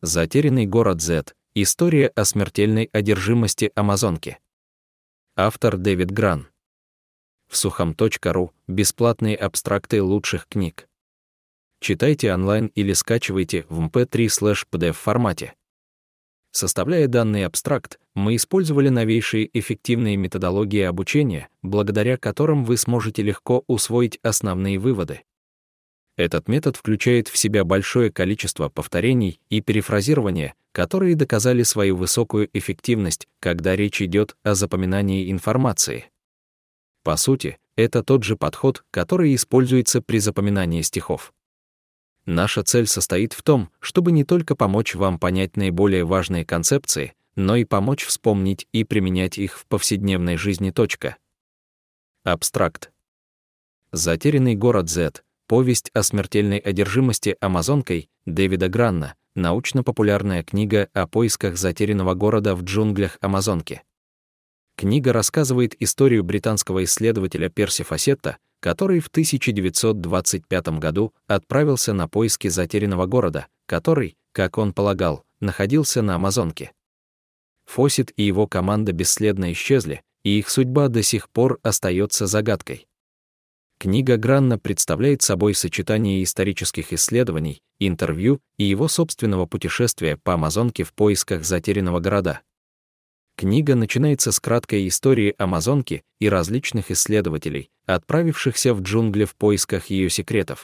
Затерянный город Z. История о смертельной одержимости амазонки. Автор Дэвид Гран. В сухом.ру бесплатные абстракты лучших книг. Читайте онлайн или скачивайте в mp3/pdf формате. Составляя данный абстракт, мы использовали новейшие эффективные методологии обучения, благодаря которым вы сможете легко усвоить основные выводы. Этот метод включает в себя большое количество повторений и перефразирования, которые доказали свою высокую эффективность, когда речь идет о запоминании информации. По сути, это тот же подход, который используется при запоминании стихов. Наша цель состоит в том, чтобы не только помочь вам понять наиболее важные концепции, но и помочь вспомнить и применять их в повседневной жизни. Абстракт. Затерянный город Z. Повесть о смертельной одержимости амазонкой Дэвида Гранна, научно-популярная книга о поисках затерянного города в джунглях Амазонки. Книга рассказывает историю британского исследователя Перси Фасетта, который в 1925 году отправился на поиски затерянного города, который, как он полагал, находился на Амазонке. Фосет и его команда бесследно исчезли, и их судьба до сих пор остается загадкой. Книга Гранна представляет собой сочетание исторических исследований, интервью и его собственного путешествия по Амазонке в поисках затерянного города. Книга начинается с краткой истории Амазонки и различных исследователей, отправившихся в джунгли в поисках ее секретов.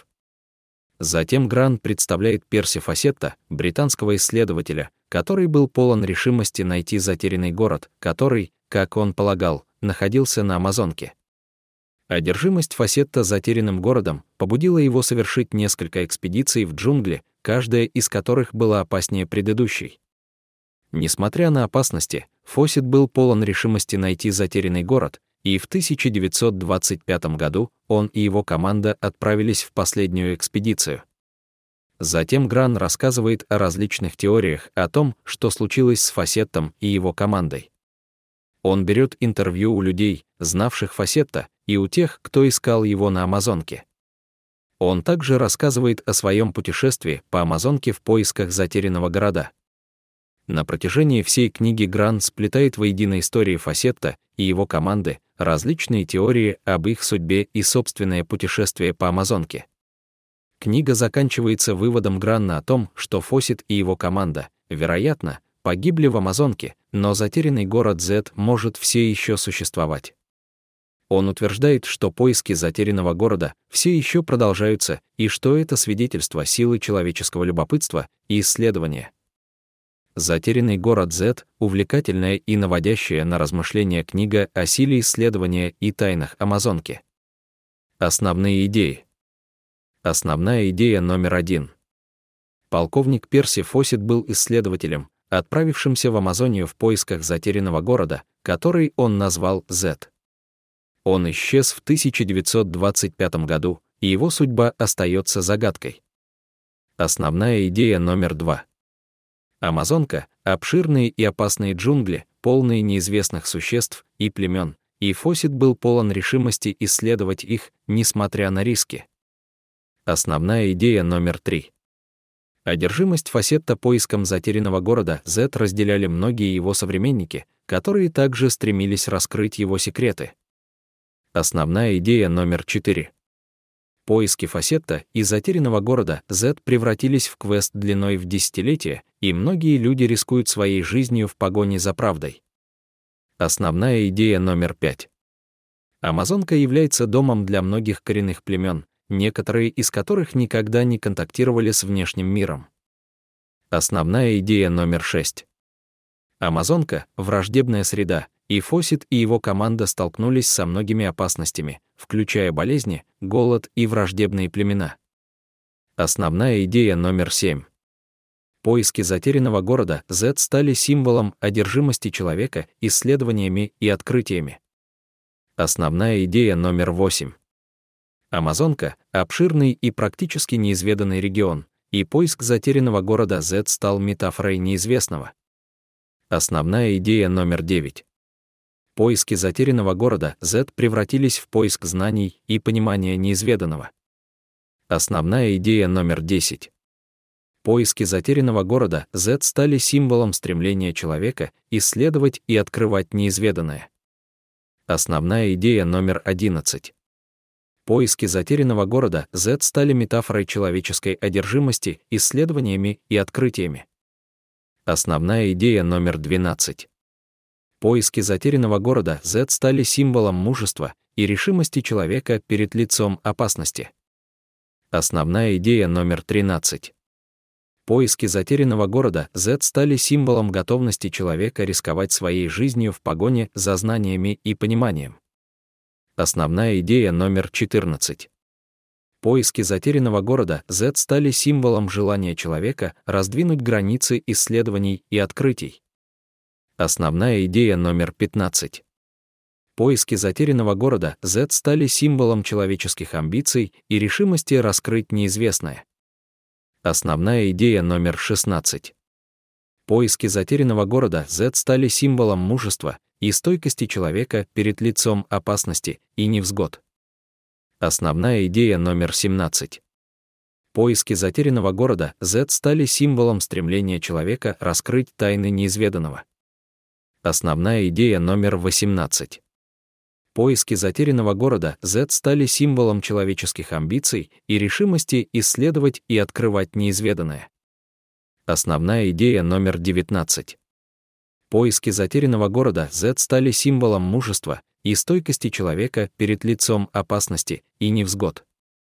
Затем Гранн представляет Перси Фасетта, британского исследователя, который был полон решимости найти затерянный город, который, как он полагал, находился на Амазонке. Одержимость Фасетта затерянным городом побудила его совершить несколько экспедиций в джунгли, каждая из которых была опаснее предыдущей. Несмотря на опасности, Фосет был полон решимости найти затерянный город, и в 1925 году он и его команда отправились в последнюю экспедицию. Затем Гранн рассказывает о различных теориях о том, что случилось с Фасеттом и его командой. Он берет интервью у людей, знавших Фасетта, и у тех, кто искал его на Амазонке. Он также рассказывает о своем путешествии по Амазонке в поисках затерянного города. На протяжении всей книги Гранн сплетает воедино истории Фасетта и его команды, различные теории об их судьбе и собственное путешествие по Амазонке. Книга заканчивается выводом Гранна о том, что Фосет и его команда, вероятно, погибли в Амазонке, но затерянный город Z может все еще существовать. Он утверждает, что поиски затерянного города все еще продолжаются и что это свидетельство силы человеческого любопытства и исследования. «Затерянный город Z» — увлекательная и наводящая на размышления книга о силе исследования и тайнах Амазонки. Основные идеи. Основная идея номер 1. Полковник Перси Фосет был исследователем, отправившимся в Амазонию в поисках затерянного города, который он назвал Z. Он исчез в 1925 году, и его судьба остается загадкой. Основная идея номер 2. Амазонка — обширные и опасные джунгли, полные неизвестных существ и племен, и Фосет был полон решимости исследовать их, несмотря на риски. Основная идея номер 3. Одержимость Фасетта поиском затерянного города Z разделяли многие его современники, которые также стремились раскрыть его секреты. Основная идея номер 4. Поиски Фасетта и затерянного города Z превратились в квест длиной в десятилетия, и многие люди рискуют своей жизнью в погоне за правдой. Основная идея номер 5. Амазонка является домом для многих коренных племен, некоторые из которых никогда не контактировали с внешним миром. Основная идея номер 6. Амазонка — враждебная среда, и Фосет и его команда столкнулись со многими опасностями, включая болезни, голод и враждебные племена. Основная идея номер 7. Поиски затерянного города Z стали символом одержимости человека исследованиями и открытиями. Основная идея номер 8. Амазонка — обширный и практически неизведанный регион, и поиск затерянного города Z стал метафорой неизвестного. Основная идея номер 9. Поиски затерянного города Z превратились в поиск знаний и понимания неизведанного. Основная идея номер 10. Поиски затерянного города Z стали символом стремления человека исследовать и открывать неизведанное. Основная идея номер 11. Поиски затерянного города Z стали метафорой человеческой одержимости исследованиями и открытиями. Основная идея номер 12. Поиски затерянного города Z стали символом мужества и решимости человека перед лицом опасности. Основная идея номер 13. Поиски затерянного города Z стали символом готовности человека рисковать своей жизнью в погоне за знаниями и пониманием. Основная идея номер 14. Поиски затерянного города Z стали символом желания человека раздвинуть границы исследований и открытий. Основная идея номер 15. Поиски затерянного города Z стали символом человеческих амбиций и решимости раскрыть неизвестное. Основная идея номер 16. Поиски затерянного города Z стали символом мужества и стойкости человека перед лицом опасности и невзгод. Основная идея номер 17. Поиски затерянного города Z стали символом стремления человека раскрыть тайны неизведанного. Основная идея номер 18. Поиски затерянного города Z стали символом человеческих амбиций и решимости исследовать и открывать неизведанное. Основная идея номер 19. Поиски затерянного города Z стали символом мужества и стойкости человека перед лицом опасности и невзгод.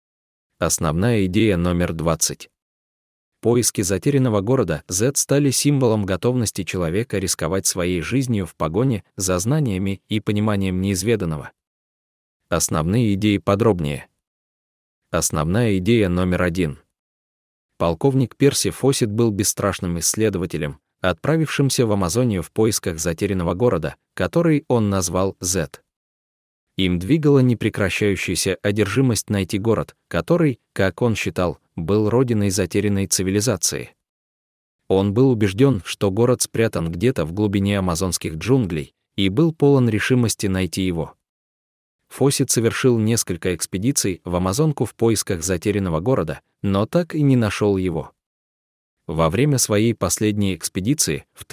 Основная идея номер 20. Поиски затерянного города Z стали символом готовности человека рисковать своей жизнью в погоне за знаниями и пониманием неизведанного. Основные идеи подробнее. Основная идея номер 1. Полковник Перси Фоссет был бесстрашным исследователем, отправившимся в Амазонию в поисках затерянного города, который он назвал Z. Им двигала непрекращающаяся одержимость найти город, который, как он считал, был родиной затерянной цивилизации. Он был убежден, что город спрятан где-то в глубине амазонских джунглей, и был полон решимости найти его. Фоссет совершил несколько экспедиций в Амазонку в поисках затерянного города, но так и не нашел его. Во время своей последней экспедиции в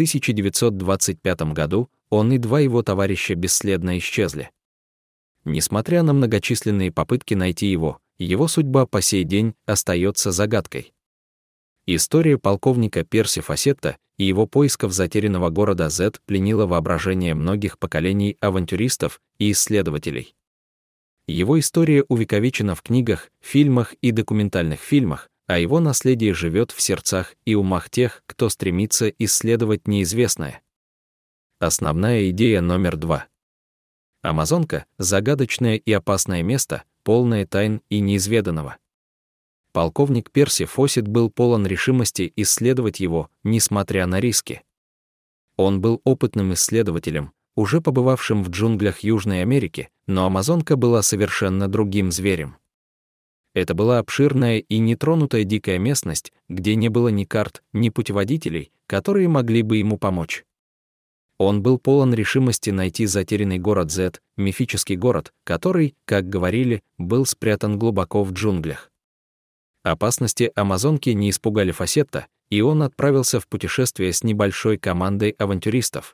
1925 году он и два его товарища бесследно исчезли. Несмотря на многочисленные попытки найти его судьба по сей день остается загадкой. История полковника Перси Фоссетта и его поисков затерянного города Z пленила воображение многих поколений авантюристов и исследователей. Его история увековечена в книгах, фильмах и документальных фильмах, а его наследие живет в сердцах и умах тех, кто стремится исследовать неизвестное. Основная идея номер 2. Амазонка — загадочное и опасное место, полное тайн и неизведанного. Полковник Перси Фоссет был полон решимости исследовать его, несмотря на риски. Он был опытным исследователем, уже побывавшим в джунглях Южной Америки, но Амазонка была совершенно другим зверем. Это была обширная и нетронутая дикая местность, где не было ни карт, ни путеводителей, которые могли бы ему помочь. Он был полон решимости найти затерянный город Z, мифический город, который, как говорили, был спрятан глубоко в джунглях. Опасности Амазонки не испугали Фоссетта, и он отправился в путешествие с небольшой командой авантюристов.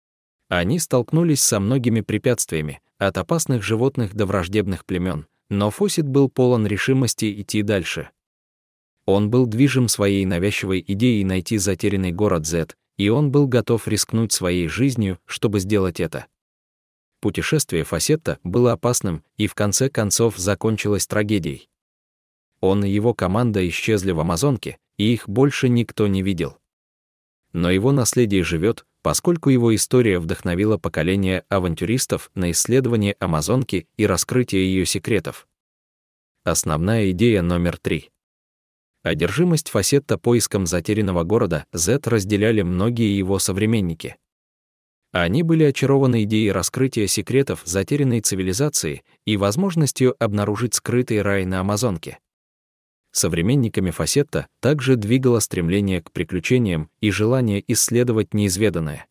Они столкнулись со многими препятствиями, от опасных животных до враждебных племен, но Фоссет был полон решимости идти дальше. Он был движим своей навязчивой идеей найти затерянный город Z, и он был готов рискнуть своей жизнью, чтобы сделать это. Путешествие Фоссетта было опасным и в конце концов закончилось трагедией. Он и его команда исчезли в Амазонке, и их больше никто не видел. Но его наследие живет, поскольку его история вдохновила поколение авантюристов на исследование Амазонки и раскрытие ее секретов. Основная идея номер 3. Одержимость Фоссетта поиском затерянного города Z разделяли многие его современники. Они были очарованы идеей раскрытия секретов затерянной цивилизации и возможностью обнаружить скрытый рай на Амазонке. Современниками Фоссетта также двигало стремление к приключениям и желание исследовать неизведанное.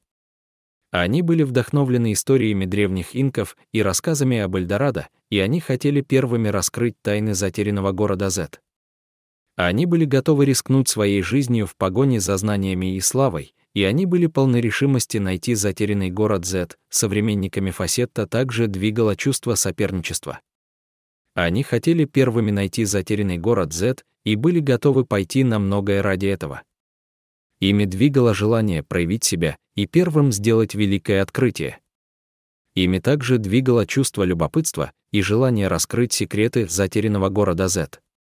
Они были вдохновлены историями древних инков и рассказами об Эльдорадо, и они хотели первыми раскрыть тайны затерянного города Z. Они были готовы рискнуть своей жизнью в погоне за знаниями и славой, и они были полны решимости найти затерянный город Z. Современниками Фасетта также двигало чувство соперничества. Они хотели первыми найти затерянный город Z и были готовы пойти на многое ради этого. Ими двигало желание проявить себя и первым сделать великое открытие. Ими также двигало чувство любопытства и желание раскрыть секреты затерянного города Z.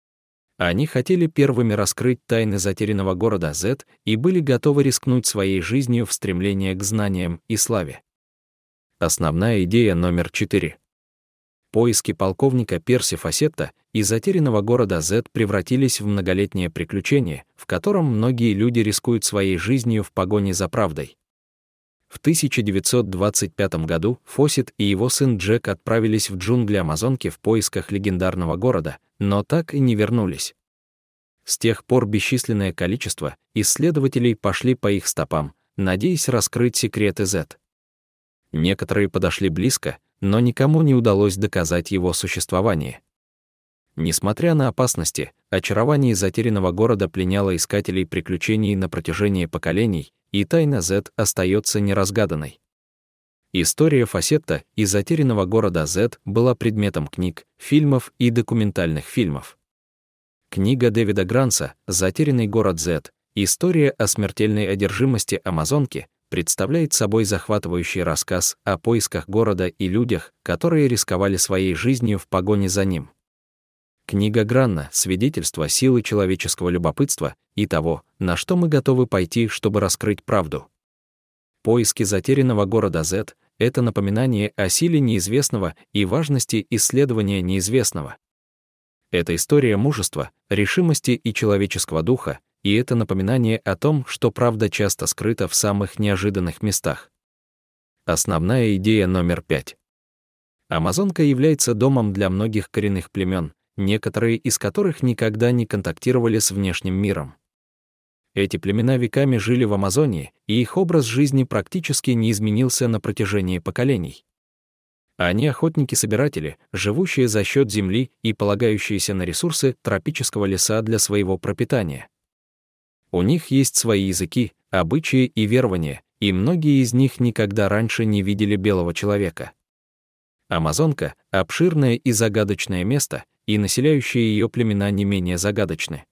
Они хотели первыми раскрыть тайны затерянного города Z и были готовы рискнуть своей жизнью в стремлении к знаниям и славе. Основная идея номер 4. Поиски полковника Перси Фасетта и затерянного города Z превратились в многолетнее приключение, в котором многие люди рискуют своей жизнью в погоне за правдой. В 1925 году Фосет и его сын Джек отправились в джунгли Амазонки в поисках легендарного города, но так и не вернулись. С тех пор бесчисленное количество исследователей пошли по их стопам, надеясь раскрыть секреты Z. Некоторые подошли близко, но никому не удалось доказать его существование. Несмотря на опасности, очарование затерянного города пленяло искателей приключений на протяжении поколений, и тайна Z остается неразгаданной. История Фасетта и затерянного города Z была предметом книг, фильмов и документальных фильмов. Книга Дэвида Гранса «Затерянный город Z. История о смертельной одержимости Амазонки» представляет собой захватывающий рассказ о поисках города и людях, которые рисковали своей жизнью в погоне за ним. Книга Гранна — свидетельство силы человеческого любопытства и того, на что мы готовы пойти, чтобы раскрыть правду. Поиски затерянного города Z — это напоминание о силе неизвестного и важности исследования неизвестного. Это история мужества, решимости и человеческого духа, и это напоминание о том, что правда часто скрыта в самых неожиданных местах. Основная идея номер 5. Амазонка является домом для многих коренных племен, некоторые из которых никогда не контактировали с внешним миром. Эти племена веками жили в Амазонии, и их образ жизни практически не изменился на протяжении поколений. Они охотники-собиратели, живущие за счет земли и полагающиеся на ресурсы тропического леса для своего пропитания. У них есть свои языки, обычаи и верования, и многие из них никогда раньше не видели белого человека. Амазонка — обширное и загадочное место, и населяющие ее племена не менее загадочны.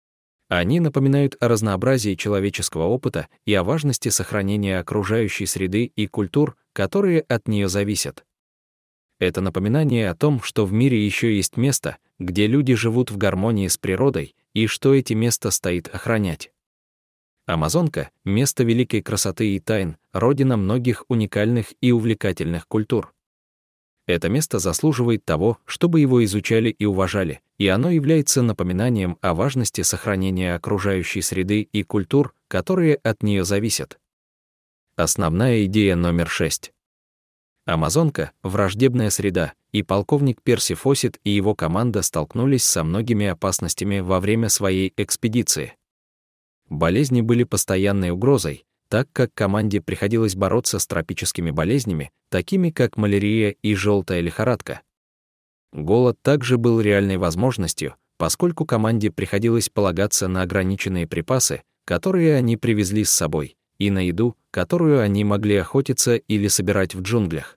Они напоминают о разнообразии человеческого опыта и о важности сохранения окружающей среды и культур, которые от нее зависят. Это напоминание о том, что в мире еще есть место, где люди живут в гармонии с природой, и что эти места стоит охранять. Амазонка — место великой красоты и тайн, родина многих уникальных и увлекательных культур. Это место заслуживает того, чтобы его изучали и уважали, и оно является напоминанием о важности сохранения окружающей среды и культур, которые от нее зависят. Основная идея номер 6. Амазонка — враждебная среда, и полковник Перси Фосет и его команда столкнулись со многими опасностями во время своей экспедиции. Болезни были постоянной угрозой, так как команде приходилось бороться с тропическими болезнями, такими как малярия и желтая лихорадка. Голод также был реальной возможностью, поскольку команде приходилось полагаться на ограниченные припасы, которые они привезли с собой, и на еду, которую они могли охотиться или собирать в джунглях.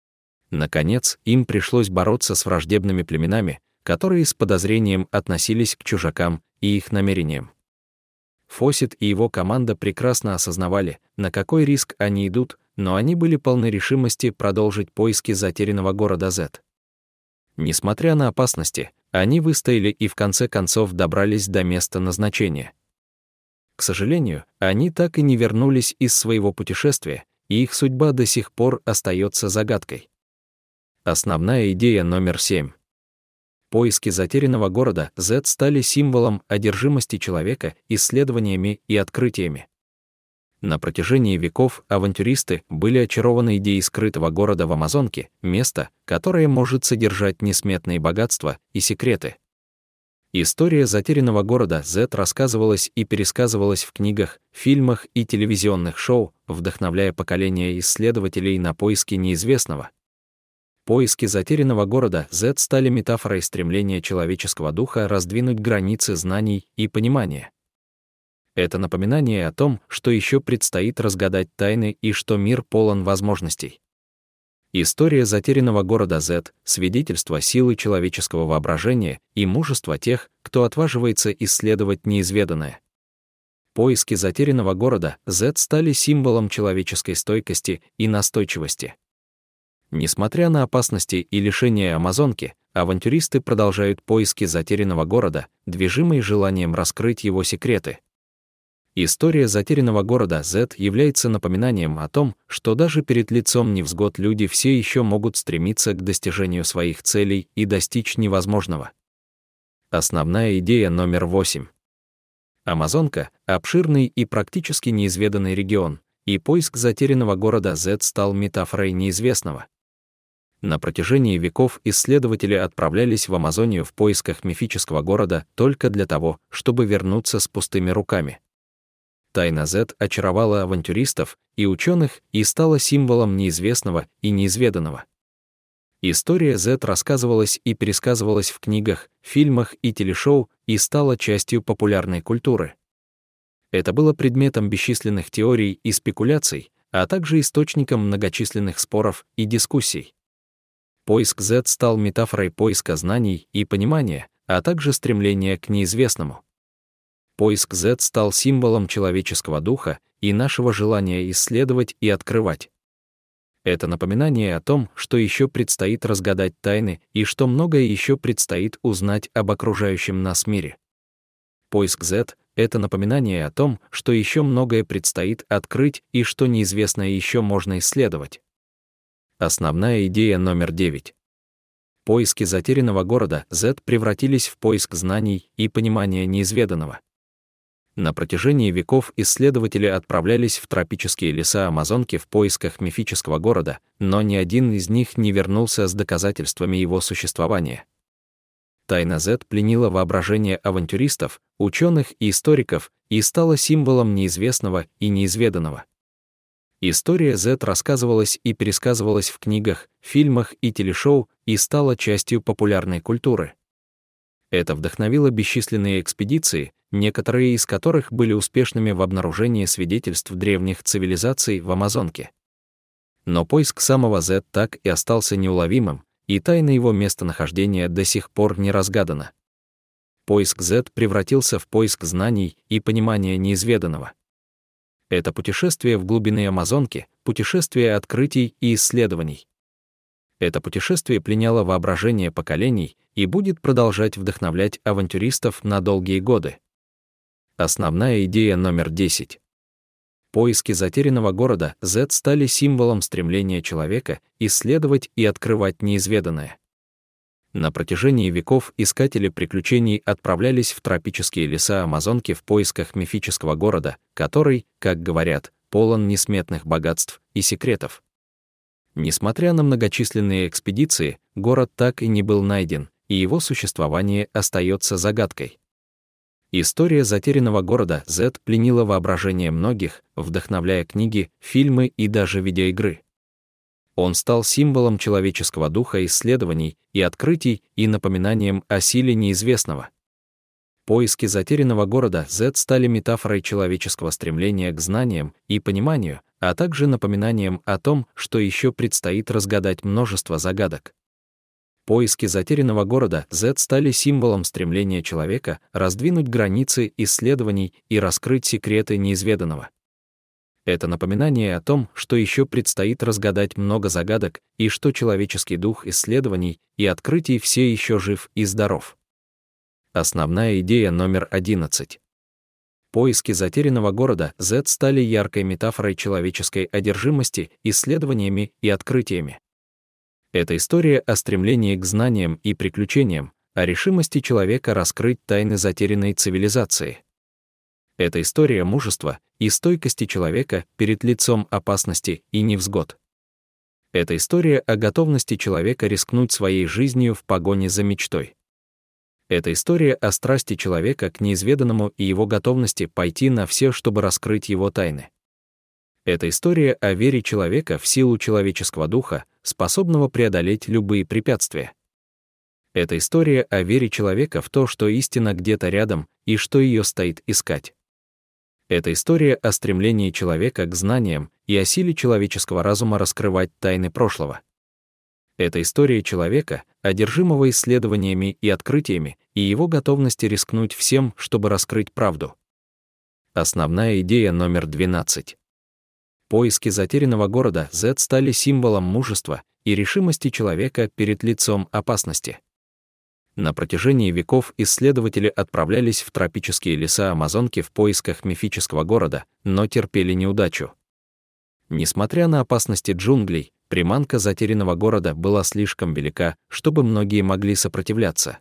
Наконец, им пришлось бороться с враждебными племенами, которые с подозрением относились к чужакам и их намерениям. Фосет и его команда прекрасно осознавали, на какой риск они идут, но они были полны решимости продолжить поиски затерянного города Z. Несмотря на опасности, они выстояли и в конце концов добрались до места назначения. К сожалению, они так и не вернулись из своего путешествия, и их судьба до сих пор остается загадкой. Основная идея номер 7. Поиски затерянного города Z стали символом одержимости человека исследованиями и открытиями. На протяжении веков авантюристы были очарованы идеей скрытого города в Амазонке, место, которое может содержать несметные богатства и секреты. История затерянного города Z рассказывалась и пересказывалась в книгах, фильмах и телевизионных шоу, вдохновляя поколения исследователей на поиски неизвестного. Поиски затерянного города Z стали метафорой стремления человеческого духа раздвинуть границы знаний и понимания. Это напоминание о том, что еще предстоит разгадать тайны и что мир полон возможностей. История затерянного города Z — свидетельство силы человеческого воображения и мужества тех, кто отваживается исследовать неизведанное. Поиски затерянного города Z стали символом человеческой стойкости и настойчивости. Несмотря на опасности и лишения Амазонки, авантюристы продолжают поиски затерянного города, движимые желанием раскрыть его секреты. История затерянного города Z является напоминанием о том, что даже перед лицом невзгод люди все еще могут стремиться к достижению своих целей и достичь невозможного. Основная идея номер 8. Амазонка — обширный и практически неизведанный регион, и поиск затерянного города Z стал метафорой неизвестного. На протяжении веков исследователи отправлялись в Амазонию в поисках мифического города только для того, чтобы вернуться с пустыми руками. Тайна Z очаровала авантюристов и ученых и стала символом неизвестного и неизведанного. История Z рассказывалась и пересказывалась в книгах, фильмах и телешоу и стала частью популярной культуры. Это было предметом бесчисленных теорий и спекуляций, а также источником многочисленных споров и дискуссий. Поиск Z стал метафорой поиска знаний и понимания, а также стремления к неизвестному. Поиск Z стал символом человеческого духа и нашего желания исследовать и открывать. Это напоминание о том, что еще предстоит разгадать тайны и что многое еще предстоит узнать об окружающем нас мире. Поиск Z — это напоминание о том, что еще многое предстоит открыть и что неизвестное еще можно исследовать. Основная идея номер 9. Поиски затерянного города Z превратились в поиск знаний и понимания неизведанного. На протяжении веков исследователи отправлялись в тропические леса Амазонки в поисках мифического города, но ни один из них не вернулся с доказательствами его существования. Тайна Z пленила воображение авантюристов, ученых и историков и стала символом неизвестного и неизведанного. История Z рассказывалась и пересказывалась в книгах, фильмах и телешоу и стала частью популярной культуры. Это вдохновило бесчисленные экспедиции, некоторые из которых были успешными в обнаружении свидетельств древних цивилизаций в Амазонке. Но поиск самого Z так и остался неуловимым, и тайна его местонахождения до сих пор не разгадана. Поиск Z превратился в поиск знаний и понимания неизведанного. Это путешествие в глубины Амазонки, путешествие открытий и исследований. Это путешествие пленяло воображение поколений и будет продолжать вдохновлять авантюристов на долгие годы. Основная идея номер 10. Поиски затерянного города Z стали символом стремления человека исследовать и открывать неизведанное. На протяжении веков искатели приключений отправлялись в тропические леса Амазонки в поисках мифического города, который, как говорят, полон несметных богатств и секретов. Несмотря на многочисленные экспедиции, город так и не был найден, и его существование остается загадкой. История затерянного города Z пленила воображение многих, вдохновляя книги, фильмы и даже видеоигры. Он стал символом человеческого духа исследований и открытий и напоминанием о силе неизвестного. Поиски затерянного города Z стали метафорой человеческого стремления к знаниям и пониманию, а также напоминанием о том, что еще предстоит разгадать множество загадок. Поиски затерянного города Z стали символом стремления человека раздвинуть границы исследований и раскрыть секреты неизведанного. Это напоминание о том, что еще предстоит разгадать много загадок и что человеческий дух исследований и открытий все еще жив и здоров. Основная идея номер 11. Поиски затерянного города Z стали яркой метафорой человеческой одержимости, исследованиями и открытиями. Это история о стремлении к знаниям и приключениям, о решимости человека раскрыть тайны затерянной цивилизации. Это история мужества и стойкости человека перед лицом опасности и невзгод. Это история о готовности человека рискнуть своей жизнью в погоне за мечтой. Это история о страсти человека к неизведанному и его готовности пойти на все, чтобы раскрыть его тайны. Это история о вере человека в силу человеческого духа, способного преодолеть любые препятствия. Это история о вере человека в то, что истина где-то рядом и что ее стоит искать. Это история о стремлении человека к знаниям и о силе человеческого разума раскрывать тайны прошлого. Это история человека, одержимого исследованиями и открытиями, и его готовности рискнуть всем, чтобы раскрыть правду. Основная идея номер 12. Поиски затерянного города Z стали символом мужества и решимости человека перед лицом опасности. На протяжении веков исследователи отправлялись в тропические леса Амазонки в поисках мифического города, но терпели неудачу. Несмотря на опасности джунглей, приманка затерянного города была слишком велика, чтобы многие могли сопротивляться.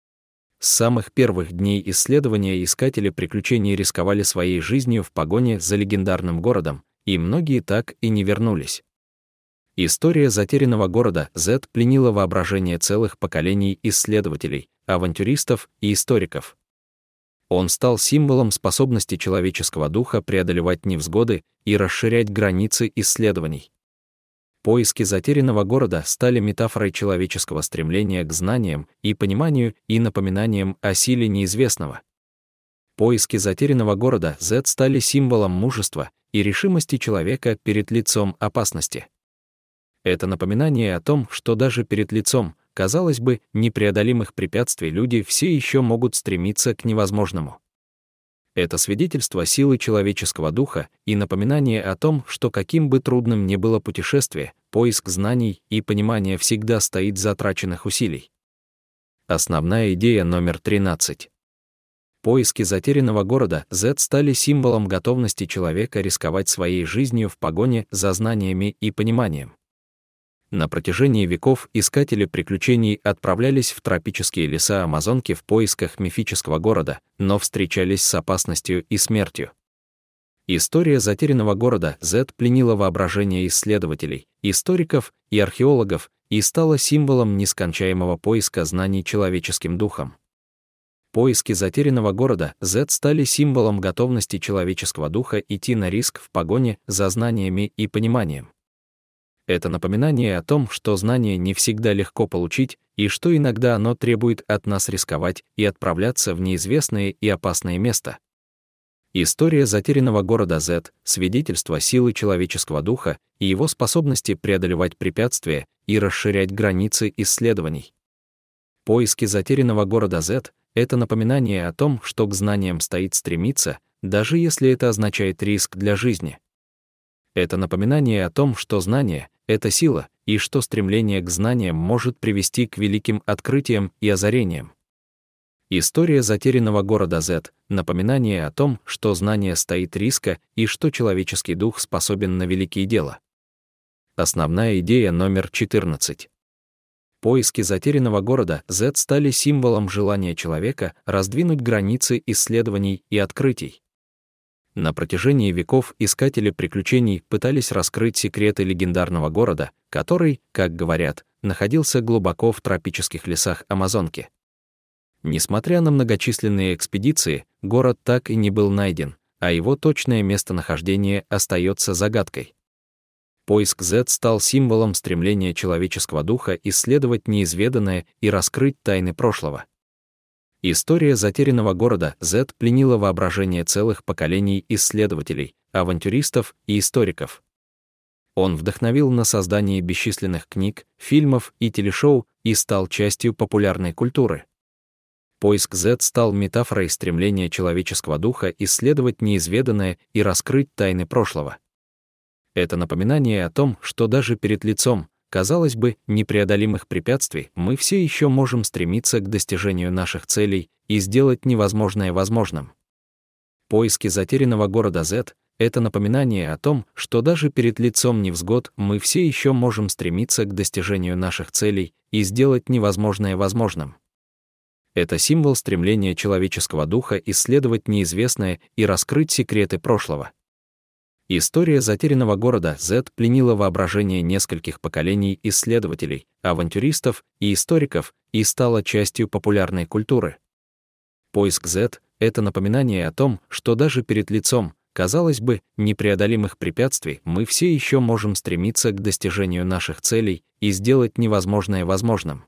С самых первых дней исследования искатели приключений рисковали своей жизнью в погоне за легендарным городом, и многие так и не вернулись. История затерянного города Z пленила воображение целых поколений исследователей, авантюристов и историков. Он стал символом способности человеческого духа преодолевать невзгоды и расширять границы исследований. Поиски затерянного города стали метафорой человеческого стремления к знаниям и пониманию и напоминанием о силе неизвестного. Поиски затерянного города Z стали символом мужества и решимости человека перед лицом опасности. Это напоминание о том, что даже перед лицом, казалось бы, непреодолимых препятствий люди все еще могут стремиться к невозможному. Это свидетельство силы человеческого духа и напоминание о том, что каким бы трудным ни было путешествие, поиск знаний и понимания всегда стоит затраченных усилий. Основная идея номер 13. Поиски затерянного города Z стали символом готовности человека рисковать своей жизнью в погоне за знаниями и пониманием. На протяжении веков искатели приключений отправлялись в тропические леса Амазонки в поисках мифического города, но встречались с опасностью и смертью. История затерянного города Z пленила воображение исследователей, историков и археологов и стала символом нескончаемого поиска знаний человеческим духом. Поиски затерянного города Z стали символом готовности человеческого духа идти на риск в погоне за знаниями и пониманием. Это напоминание о том, что знание не всегда легко получить, и что иногда оно требует от нас рисковать и отправляться в неизвестное и опасное место. История затерянного города Z — свидетельство силы человеческого духа и его способности преодолевать препятствия и расширять границы исследований. Поиски затерянного города Z — это напоминание о том, что к знаниям стоит стремиться, даже если это означает риск для жизни. Это напоминание о том, что знание — это сила, и что стремление к знаниям может привести к великим открытиям и озарениям. История затерянного города Z — напоминание о том, что знание стоит риска и что человеческий дух способен на великие дела. Основная идея номер 14. Поиски затерянного города Z стали символом желания человека раздвинуть границы исследований и открытий. На протяжении веков искатели приключений пытались раскрыть секреты легендарного города, который, как говорят, находился глубоко в тропических лесах Амазонки. Несмотря на многочисленные экспедиции, город так и не был найден, а его точное местонахождение остается загадкой. Поиск Z стал символом стремления человеческого духа исследовать неизведанное и раскрыть тайны прошлого. История затерянного города Z пленила воображение целых поколений исследователей, авантюристов и историков. Он вдохновил на создание бесчисленных книг, фильмов и телешоу и стал частью популярной культуры. Поиск Z стал метафорой стремления человеческого духа исследовать неизведанное и раскрыть тайны прошлого. Это напоминание о том, что даже перед лицом, казалось бы, непреодолимых препятствий мы все еще можем стремиться к достижению наших целей и сделать невозможное возможным. Поиски затерянного города Z — это напоминание о том, что даже перед лицом невзгод мы все еще можем стремиться к достижению наших целей и сделать невозможное возможным. Это символ стремления человеческого духа исследовать неизвестное и раскрыть секреты прошлого. История затерянного города Z пленила воображение нескольких поколений исследователей, авантюристов и историков и стала частью популярной культуры. Поиск Z — это напоминание о том, что даже перед лицом, казалось бы, непреодолимых препятствий, мы все еще можем стремиться к достижению наших целей и сделать невозможное возможным.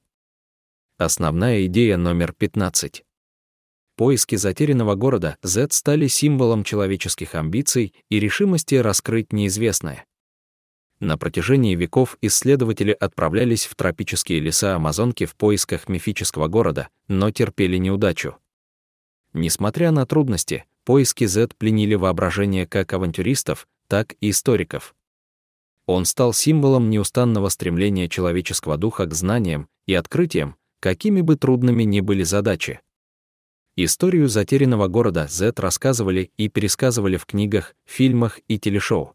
Основная идея номер 15. Поиски затерянного города Z стали символом человеческих амбиций и решимости раскрыть неизвестное. На протяжении веков исследователи отправлялись в тропические леса Амазонки в поисках мифического города, но терпели неудачу. Несмотря на трудности, поиски Z пленили воображение как авантюристов, так и историков. Он стал символом неустанного стремления человеческого духа к знаниям и открытиям, какими бы трудными ни были задачи. Историю затерянного города Z рассказывали и пересказывали в книгах, фильмах и телешоу.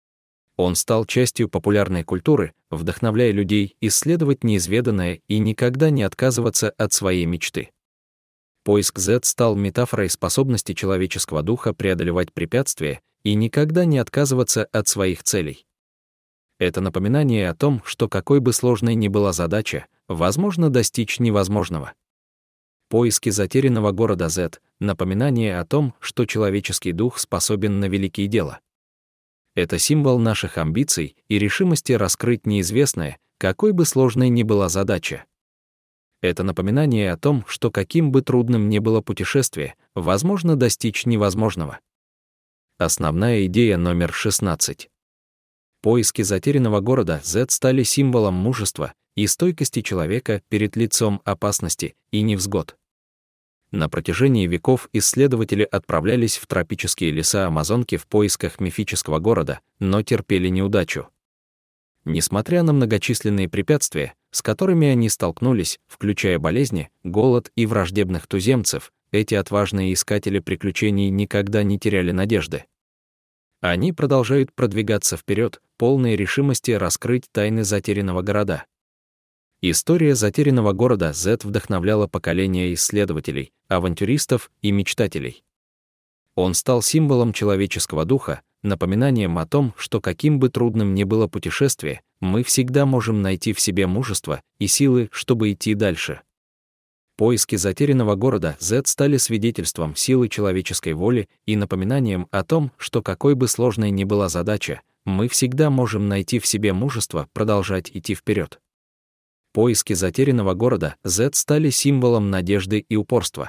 Он стал частью популярной культуры, вдохновляя людей исследовать неизведанное и никогда не отказываться от своей мечты. Поиск Z стал метафорой способности человеческого духа преодолевать препятствия и никогда не отказываться от своих целей. Это напоминание о том, что какой бы сложной ни была задача, возможно достичь невозможного. Поиски затерянного города Z — напоминание о том, что человеческий дух способен на великие дела. Это символ наших амбиций и решимости раскрыть неизвестное, какой бы сложной ни была задача. Это напоминание о том, что каким бы трудным ни было путешествие, возможно достичь невозможного. Основная идея номер 16. Поиски затерянного города Z стали символом мужества и стойкости человека перед лицом опасности и невзгод. На протяжении веков исследователи отправлялись в тропические леса Амазонки в поисках мифического города, но терпели неудачу. Несмотря на многочисленные препятствия, с которыми они столкнулись, включая болезни, голод и враждебных туземцев, эти отважные искатели приключений никогда не теряли надежды. Они продолжают продвигаться вперед, полные решимости раскрыть тайны затерянного города. История затерянного города Z вдохновляла поколения исследователей, авантюристов и мечтателей. Он стал символом человеческого духа, напоминанием о том, что каким бы трудным ни было путешествие, мы всегда можем найти в себе мужество и силы, чтобы идти дальше. Поиски затерянного города Z стали свидетельством силы человеческой воли и напоминанием о том, что какой бы сложной ни была задача, мы всегда можем найти в себе мужество продолжать идти вперед. Поиски затерянного города Z стали символом надежды и упорства.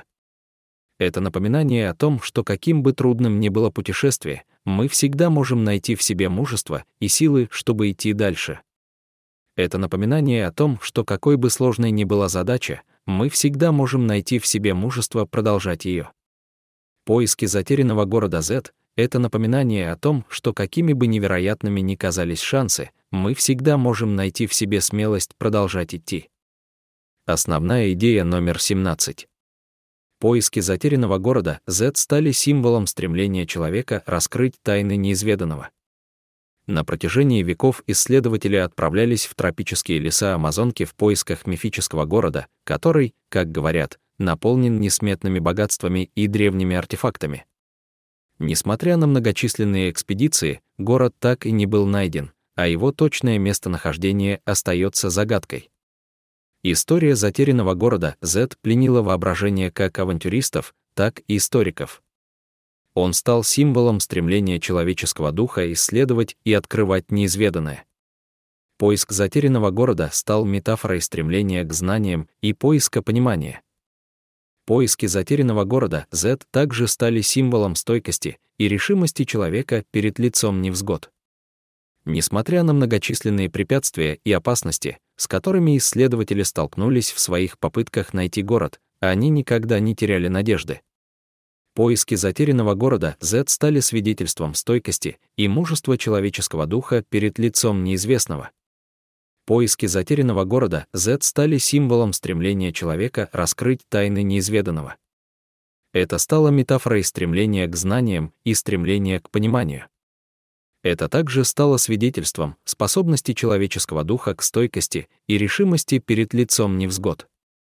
Это напоминание о том, что каким бы трудным ни было путешествие, мы всегда можем найти в себе мужество и силы, чтобы идти дальше. Это напоминание о том, что какой бы сложной ни была задача, мы всегда можем найти в себе мужество продолжать ее. Поиски затерянного города Z — это напоминание о том, что какими бы невероятными ни казались шансы, мы всегда можем найти в себе смелость продолжать идти. Основная идея номер 17. Поиски затерянного города Z стали символом стремления человека раскрыть тайны неизведанного. На протяжении веков исследователи отправлялись в тропические леса Амазонки в поисках мифического города, который, как говорят, наполнен несметными богатствами и древними артефактами. Несмотря на многочисленные экспедиции, город так и не был найден, а его точное местонахождение остается загадкой. История затерянного города Z пленила воображение как авантюристов, так и историков. Он стал символом стремления человеческого духа исследовать и открывать неизведанное. Поиск затерянного города стал метафорой стремления к знаниям и поиска понимания. Поиски затерянного города Z также стали символом стойкости и решимости человека перед лицом невзгод. Несмотря на многочисленные препятствия и опасности, с которыми исследователи столкнулись в своих попытках найти город, они никогда не теряли надежды. Поиски затерянного города Z стали свидетельством стойкости и мужества человеческого духа перед лицом неизвестного. Поиски затерянного города Z стали символом стремления человека раскрыть тайны неизведанного. Это стало метафорой стремления к знаниям и стремления к пониманию. Это также стало свидетельством способности человеческого духа к стойкости и решимости перед лицом невзгод.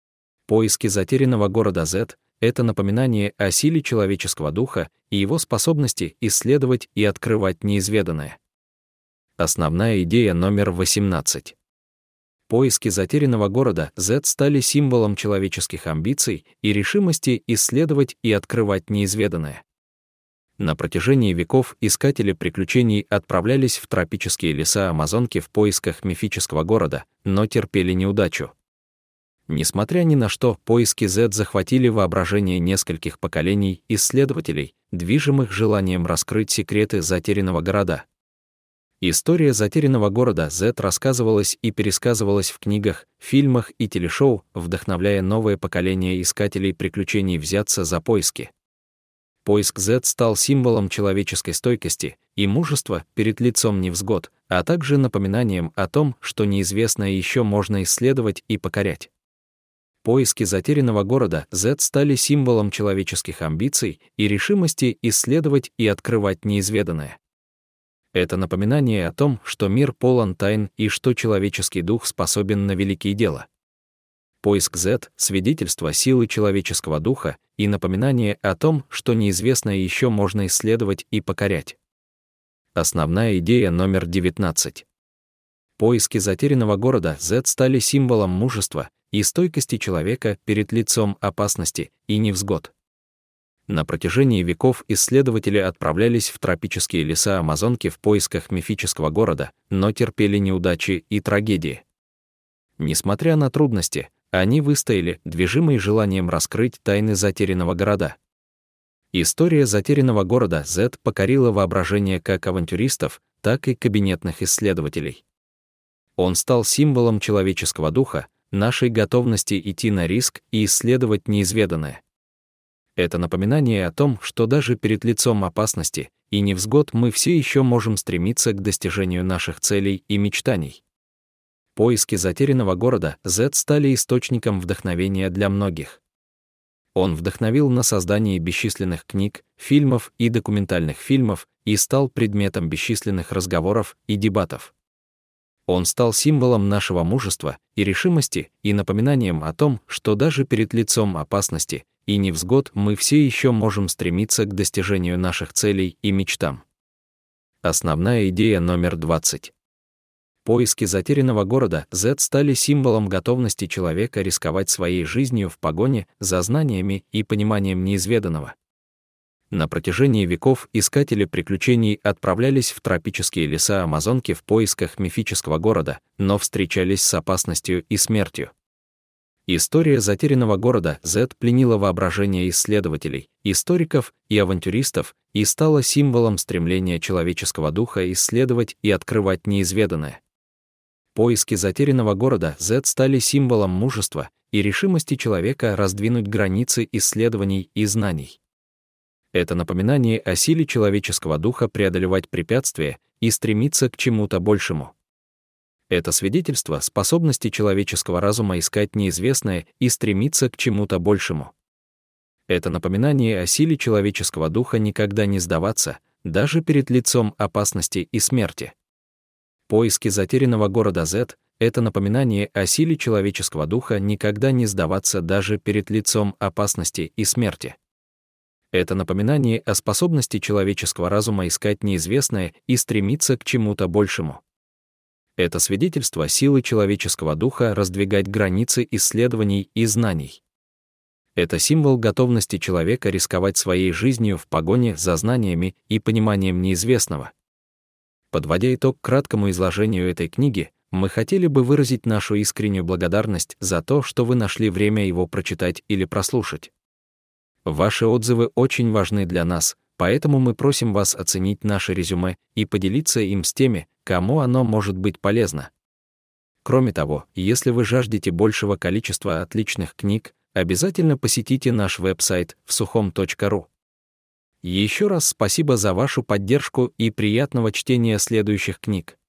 Поиски затерянного города Z — это напоминание о силе человеческого духа и его способности исследовать и открывать неизведанное. Основная идея номер 18. Поиски затерянного города Z стали символом человеческих амбиций и решимости исследовать и открывать неизведанное. На протяжении веков искатели приключений отправлялись в тропические леса Амазонки в поисках мифического города, но терпели неудачу. Несмотря ни на что, поиски Z захватили воображение нескольких поколений исследователей, движимых желанием раскрыть секреты затерянного города. История затерянного города Z рассказывалась и пересказывалась в книгах, фильмах и телешоу, вдохновляя новое поколение искателей приключений взяться за поиски. Поиск Z стал символом человеческой стойкости и мужества перед лицом невзгод, а также напоминанием о том, что неизвестное еще можно исследовать и покорять. Поиски затерянного города Z стали символом человеческих амбиций и решимости исследовать и открывать неизведанное. Это напоминание о том, что мир полон тайн и что человеческий дух способен на великие дела. Поиск Z — свидетельство силы человеческого духа и напоминание о том, что неизвестное еще можно исследовать и покорять. Основная идея номер 19. Поиски затерянного города Z стали символом мужества и стойкости человека перед лицом опасности и невзгод. На протяжении веков исследователи отправлялись в тропические леса Амазонки в поисках мифического города, но терпели неудачи и трагедии. Несмотря на трудности, они выстояли, движимые желанием раскрыть тайны затерянного города. История затерянного города Z покорила воображение как авантюристов, так и кабинетных исследователей. Он стал символом человеческого духа, нашей готовности идти на риск и исследовать неизведанное. Это напоминание о том, что даже перед лицом опасности и невзгод мы все еще можем стремиться к достижению наших целей и мечтаний. Поиски затерянного города Z стали источником вдохновения для многих. Он вдохновил на создание бесчисленных книг, фильмов и документальных фильмов и стал предметом бесчисленных разговоров и дебатов. Он стал символом нашего мужества и решимости и напоминанием о том, что даже перед лицом опасности и невзгод мы все еще можем стремиться к достижению наших целей и мечтам. Основная идея номер 20. Поиски затерянного города Z стали символом готовности человека рисковать своей жизнью в погоне за знаниями и пониманием неизведанного. На протяжении веков искатели приключений отправлялись в тропические леса Амазонки в поисках мифического города, но встречались с опасностью и смертью. История затерянного города Z пленила воображение исследователей, историков и авантюристов и стала символом стремления человеческого духа исследовать и открывать неизведанное. Поиски затерянного города Z стали символом мужества и решимости человека раздвинуть границы исследований и знаний. Это напоминание о силе человеческого духа преодолевать препятствия и стремиться к чему-то большему. Это свидетельство способности человеческого разума искать неизвестное и стремиться к чему-то большему. Это напоминание о силе человеческого духа никогда не сдаваться, даже перед лицом опасности и смерти. Поиски затерянного города Z — это напоминание о силе человеческого духа никогда не сдаваться даже перед лицом опасности и смерти. Это напоминание о способности человеческого разума искать неизвестное и стремиться к чему-то большему. Это свидетельство силы человеческого духа раздвигать границы исследований и знаний. Это символ готовности человека рисковать своей жизнью в погоне за знаниями и пониманием неизвестного. Подводя итог краткому изложению этой книги, мы хотели бы выразить нашу искреннюю благодарность за то, что вы нашли время его прочитать или прослушать. Ваши отзывы очень важны для нас, поэтому мы просим вас оценить наше резюме и поделиться им с теми, кому оно может быть полезно. Кроме того, если вы жаждете большего количества отличных книг, обязательно посетите наш веб-сайт вsukhom.ru. Еще раз спасибо за вашу поддержку и приятного чтения следующих книг.